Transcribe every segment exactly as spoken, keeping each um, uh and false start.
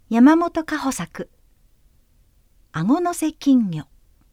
山本かほ作あごのせ金魚。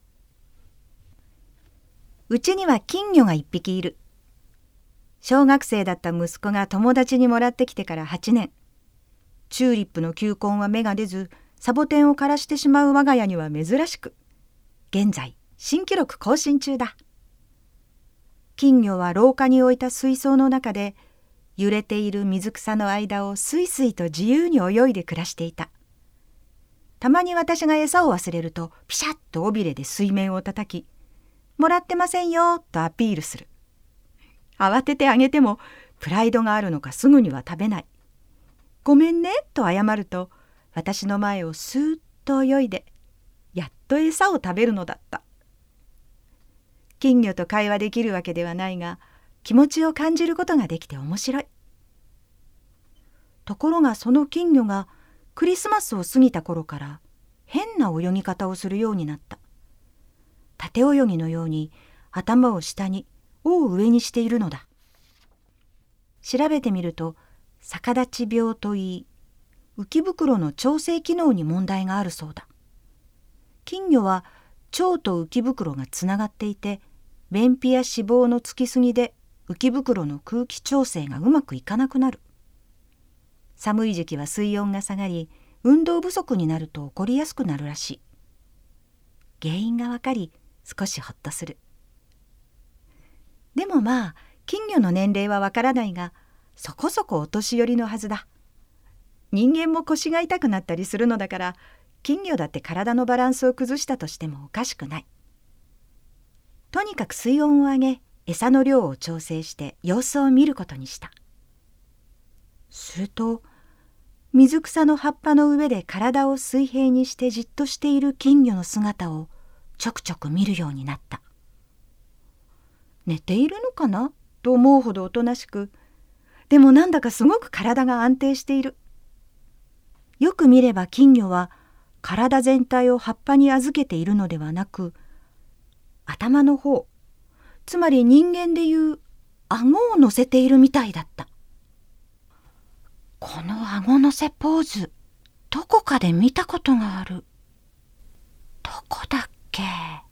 うちには金魚が一匹いる。小学生だった息子が友達にもらってきてからはちねん。チューリップの球根は芽が出ず、サボテンを枯らしてしまう我が家には珍しく、現在新記録更新中だ。金魚は廊下に置いた水槽の中で、揺れている水草の間をすいすいと自由に泳いで暮らしていた。たまに私が餌を忘れるとピシャッと尾びれで水面を叩き、もらってませんよとアピールする。慌ててあげてもプライドがあるのかすぐには食べない。ごめんねと謝ると、私の前をスーッと泳いでやっと餌を食べるのだった。金魚と会話できるわけではないが、気持ちを感じることができて面白い。ところがその金魚がクリスマスを過ぎた頃から変な泳ぎ方をするようになった。縦泳ぎのように頭を下に尾を上にしているのだ。調べてみると逆立ち病といい、浮き袋の調整機能に問題があるそうだ。金魚は腸と浮き袋がつながっていて、便秘や脂肪のつきすぎで浮き袋の空気調整がうまくいかなくなる。寒い時期は水温が下がり、運動不足になると起こりやすくなるらしい。原因がわかり少しほっとする。でもまあ金魚の年齢はわからないが、そこそこお年寄りのはずだ。人間も腰が痛くなったりするのだから、金魚だって体のバランスを崩したとしてもおかしくない。とにかく水温を上げ、餌の量を調整して様子を見ることにした。すると水草の葉っぱの上で体を水平にしてじっとしている金魚の姿をちょくちょく見るようになった。寝ているのかなと思うほどおとなしく、でもなんだかすごく体が安定している。よく見れば金魚は体全体を葉っぱに預けているのではなく、頭の方、つまり人間でいう顎を乗せているみたいだった。この顎乗せポーズ、どこかで見たことがある。どこだっけ？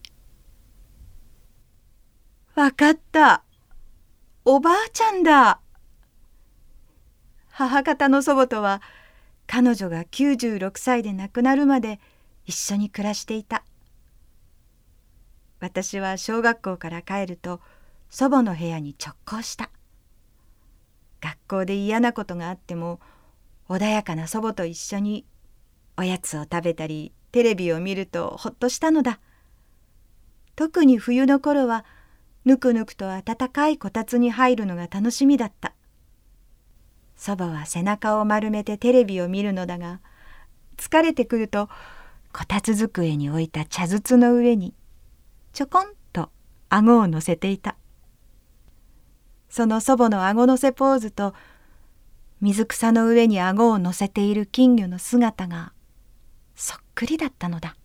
わかった。おばあちゃんだ。母方の祖母とは、彼女がきゅうじゅうろくさいで亡くなるまで一緒に暮らしていた。私は小学校から帰ると祖母の部屋に直行した。学校で嫌なことがあっても、穏やかな祖母と一緒におやつを食べたりテレビを見るとほっとしたのだ。特に冬の頃はぬくぬくと暖かいこたつに入るのが楽しみだった。祖母は背中を丸めてテレビを見るのだが、疲れてくるとこたつ机に置いた茶筒の上にちょこんと顎を乗せていた。その祖母の顎乗せポーズと水草の上に顎を乗せている金魚の姿がそっくりだったのだ。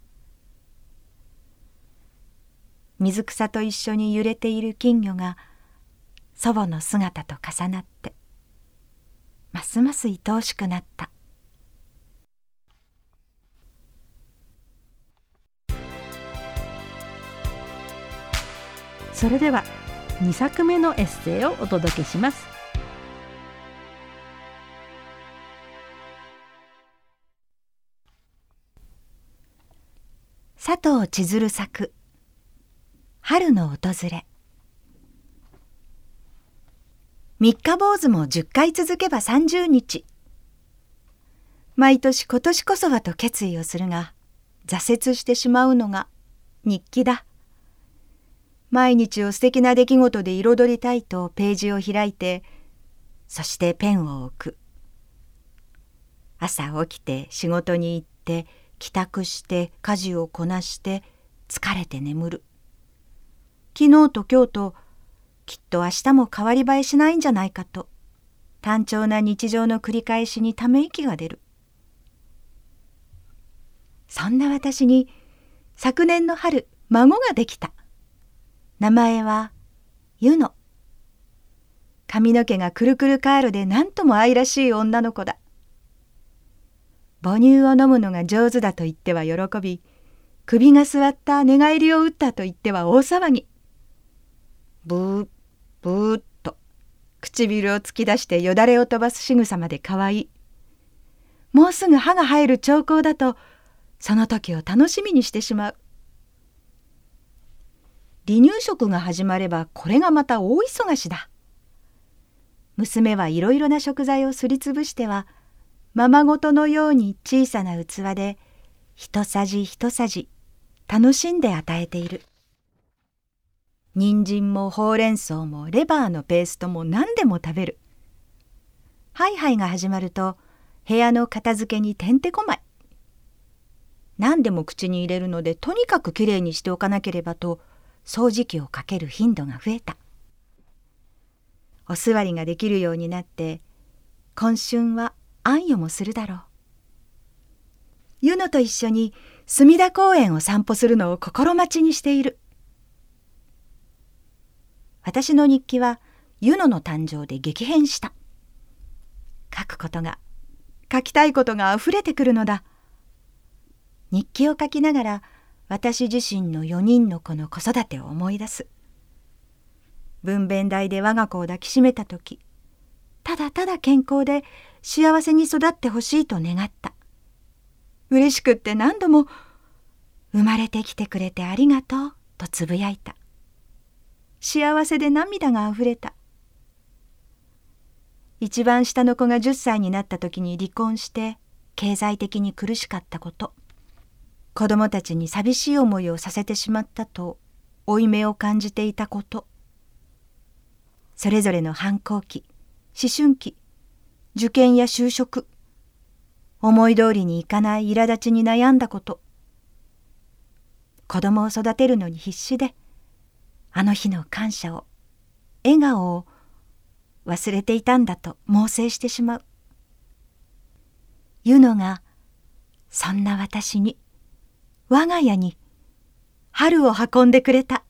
水草と一緒に揺れている金魚が祖母の姿と重なってますます愛おしくなった。 それではにさくめのエッセイをお届けします。 佐藤千鶴作春の訪れ。三日坊主もじゅっかい続けばさんじゅうにち。毎年今年こそはと決意をするが、挫折してしまうのが日記だ。毎日を素敵な出来事で彩りたいとページを開いて、そしてペンを置く。朝起きて仕事に行って帰宅して家事をこなして疲れて眠る。昨日と今日ときっと明日も変わり映えしないんじゃないかと、単調な日常の繰り返しにため息が出る。そんな私に昨年の春、孫ができた。名前はユノ。髪の毛がくるくるカールでなんとも愛らしい女の子だ。 母乳を飲むのが上手だと言っては喜び、首が座った寝返りを打ったと言っては大騒ぎ。ブーブーっと唇を突き出してよだれを飛ばす仕草までかわいい。もうすぐ歯が生える兆候だと、その時を楽しみにしてしまう。離乳食が始まればこれがまた大忙しだ。娘はいろいろな食材をすりつぶしては、ままごとのように小さな器で一さじ一さじ楽しんで与えている。人参もほうれん草もレバーのペーストも何でも食べる。ハイハイが始まると部屋の片付けにてんてこまい。何でも口に入れるのでとにかくきれいにしておかなければと掃除機をかける頻度が増えた。お座りができるようになって今春は安養もするだろう。湯野と一緒に隅田公園を散歩するのを心待ちにしている。私の日記は湯野の誕生で激変した。書くことが、書きたいことがあふれてくるのだ。日記を書きながら私自身のよにんの子の子育てを思い出す。分娩台で我が子を抱きしめたとき、ただただ健康で幸せに育ってほしいと願った。嬉しくって何度も生まれてきてくれてありがとうとつぶやいた。幸せで涙があふれた。一番下の子がじゅっさいになった時に離婚して経済的に苦しかったこと、子供たちに寂しい思いをさせてしまったと負い目を感じていたこと、それぞれの反抗期、思春期、受験や就職、思い通りにいかない苛立ちに悩んだこと、子供を育てるのに必死であの日の感謝を、笑顔を忘れていたんだと猛省してしまう。湯野がそんな私に、我が家に春を運んでくれた。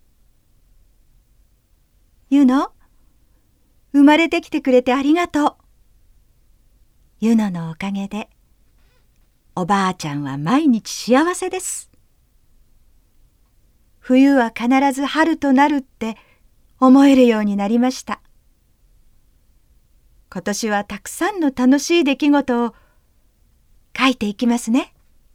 湯野、生まれてきてくれてありがとう。湯野のおかげでおばあちゃんは毎日幸せです。冬は必ず春となるって思えるようになりました。今年はたくさんの楽しい出来事を書いていきますね。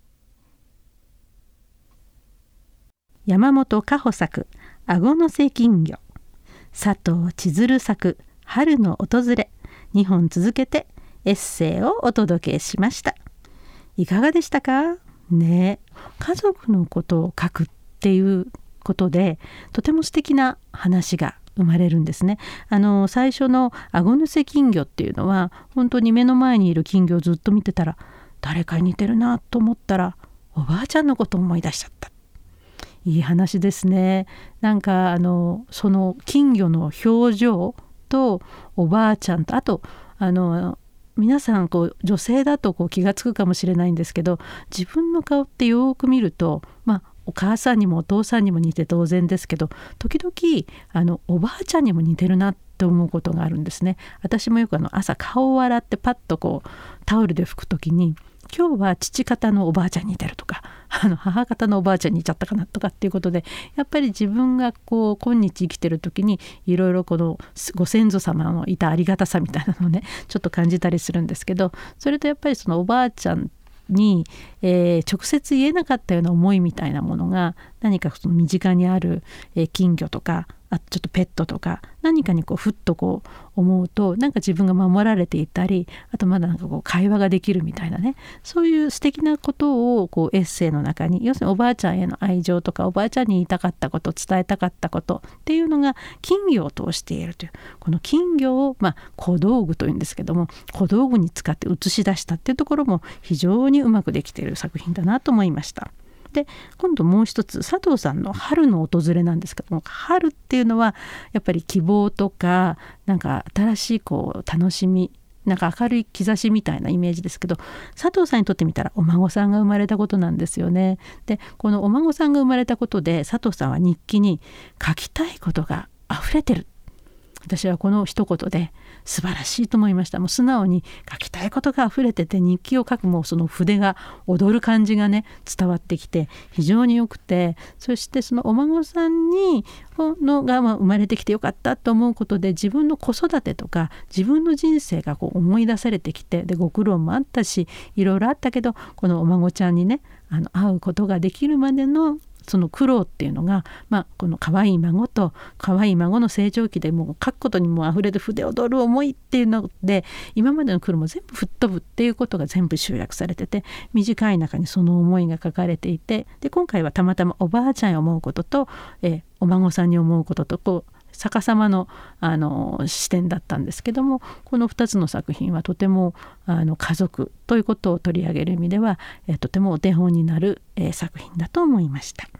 山本香穂作顎の瀬金魚、佐藤千鶴作春の訪れ、にほん続けてエッセイをお届けしました。いかがでしたかね。家族のことを書くっていうことでとても素敵な話が生まれるんですね。あの最初の顎の瀬金魚っていうのは本当に目の前にいる金魚をずっと見てたら誰かに似てるなと思ったらおばあちゃんのことを思い出しちゃった。いい話ですね。なんかあのその金魚の表情とおばあちゃんと、あとあの皆さんこう女性だとこう気がつくかもしれないんですけど、自分の顔ってよく見ると、まあお母さんにもお父さんにも似て当然ですけど、時々あのおばあちゃんにも似てるなって思うことがあるんですね。私もよくあの朝顔を洗ってパッとこうタオルで拭くときに、今日は父方のおばあちゃんに似てるとか、あの母方のおばあちゃんに似ちゃったかなとかっていうことで、やっぱり自分がこう今日生きてる時にいろいろこのご先祖様のいたありがたさみたいなのをねちょっと感じたりするんですけど、それとやっぱりそのおばあちゃんに、えー、直接言えなかったような思いみたいなものが何かその身近にある、えー、金魚とか、あちょっとペットとか何かにこうふっとこう思うと、なんか自分が守られていたり、あとまだなんかこう会話ができるみたいなね、そういう素敵なことをこうエッセイの中に、要するにおばあちゃんへの愛情とかおばあちゃんに言いたかったこと、伝えたかったことっていうのが金魚を通しているという、この金魚をまあ小道具というんですけども、小道具に使って映し出したっていうところも非常にうまくできている作品だなと思いました。で今度もう一つ佐藤さんの春の訪れなんですけども、春っていうのはやっぱり希望とかなんか新しいこう楽しみ、なんか明るい兆しみたいなイメージですけど、佐藤さんにとってみたらお孫さんが生まれたことなんですよね。でこのお孫さんが生まれたことで佐藤さんは日記に書きたいことがあふれてる、 私はこの一言で素晴らしいと思いました。もう素直に書きたいことが溢れてて、日記を書くもうその筆が踊る感じがね伝わってきて非常によくて、そしてそのお孫さんにのが生まれてきてよかったと思うことで、自分の子育てとか自分の人生がこう思い出されてきて、でご苦労もあったしいろいろあったけど、このお孫ちゃんにねあの会うことができるまでのその苦労っていうのが、まあ、この可愛い孫と可愛い孫の成長期でもう書くことにもあふれる筆踊る思いっていうので、今までの苦労も全部吹っ飛ぶっていうことが全部集約されてて、短い中にその思いが書かれていて、で今回はたまたまおばあちゃんに思うことと、えー、お孫さんに思うこととこう逆さまの、あの視点だったんですけども、このふたつの作品はとてもあの家族ということを取り上げる意味では、えー、とてもお手本になる、えー、作品だと思いました。